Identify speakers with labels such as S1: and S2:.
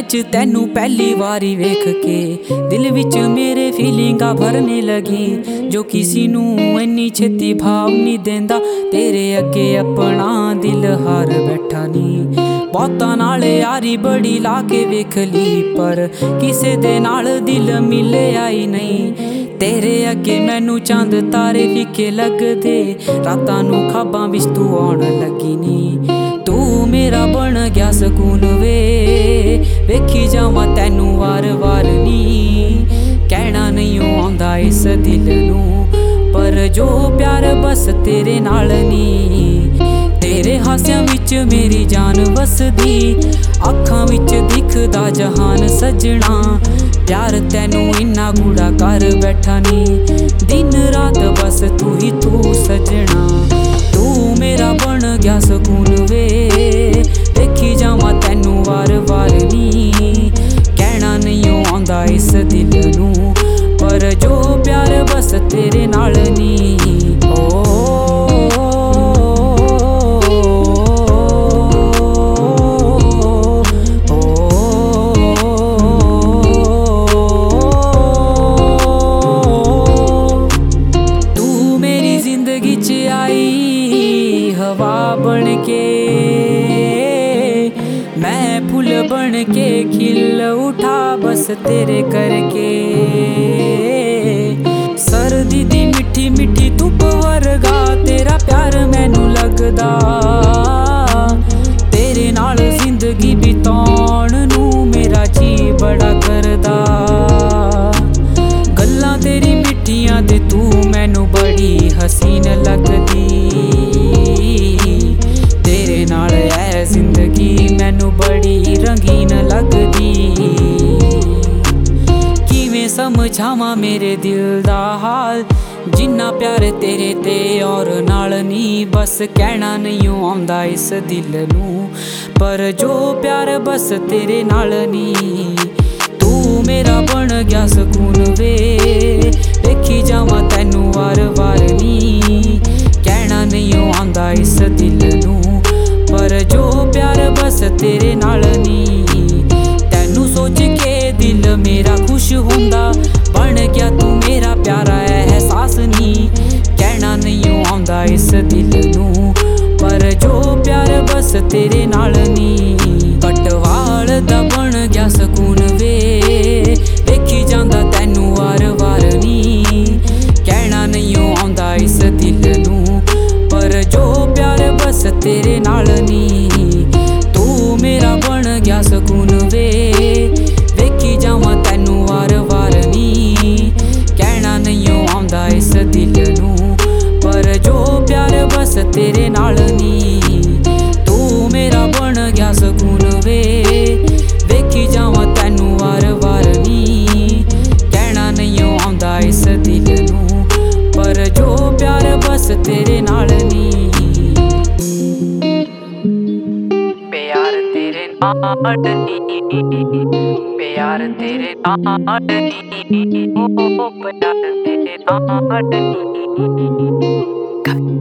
S1: विच तैनू पहली वारी वेख के दिल विच मेरे फीलिंगा भरने लगी। जो किसी नू इन्नी छेती भाव नहीं देंदा, तेरे अगे अपना दिल हार बैठा नी। बहुतां नाल यारी बड़ी ला के वेख ली, पर किसे दे नाल दिल मिले आई नहीं। तेरे अगे मैनू चंद तारे फीके लगदे, रातां नू ख्वाबां विच तू आउण लगी नी। तू मेरा बन गया सकून वे, वेखी जावां तैनू वार वार नी। कहना नहीं आउंदा इस दिल नू, पर जो प्यार बस तेरे नाल नी। तेरे हास्यां विच मेरी जान वसदी, अखां विच दिखदा जहान सजना। प्यार तैनू इन्ना गूढ़ा कर बैठा नी, दिन रात बस तू ही तू सजना। तू मेरा बन गया सकून वे, देखी जावां तैनू वार वार नी। कहना नहीं आउंदा इस दिल नू, पर जो प्यार बस तेरे नाल नी। हवा बन के मैं फूल बन के खिल उठा बस तेरे करके। सर्दी दी मिठी मिठी धुप वर्गा तेरा प्यार मैनू लगदा, तेरे नाल जिंदगी बिताउण नू मेरा जी बड़ा करदा। गल्लां तेरी मिठियां ते तू मैनू बड़ी हसीन लगदी, तेरे नाल ऐ जिंदगी मैनू बड़ी रंगीन लगदी। किवें समझावां मेरे दिल दा हाल, जिन्ना प्यार तेरे ते और नाल नी। बस कहना नहीं आउंदा इस दिल नू, पर जो प्यार बस तेरे नाल नी। तू मेरा बन गया सकून वे, देखी जावां तैनू वार वार नी। कहना नहीं आउंदा इस दिल नू, पर जो प्यार बस तेरे नाल नी। तैनू सोच के दिल मेरा खुश हुंदा, बन गया तू मेरा प्यारा एहसास नी। कहना नहीं आउंदा इस दिल नू, पर जो प्यार बस तेरे नाल नी। कटवाल दा बन गया सकून वे, देखी जांदा तैनू वार वार नी। कहना नहीं आउंदा इस दिल नू, पर जो प्यार बस तेरे नाल नी। तू मेरा बन गया सकून वे, वेखी जावां तैनू वार वार नी। कहना नहीं आउंदा इस दिल नू, पर जो प्यार बस तेरे नाल नी। तू मेरा बन गया सकून वे, वेखी जावां तैनू वार वार नी। कहना नहीं आउंदा इस दिल नू, पर जो प्यार बस तेरे नाल नी। प्यार तेरे नाल नी, प्यार तेरे नाल नी, ओ प्यार तेरे नाल नी।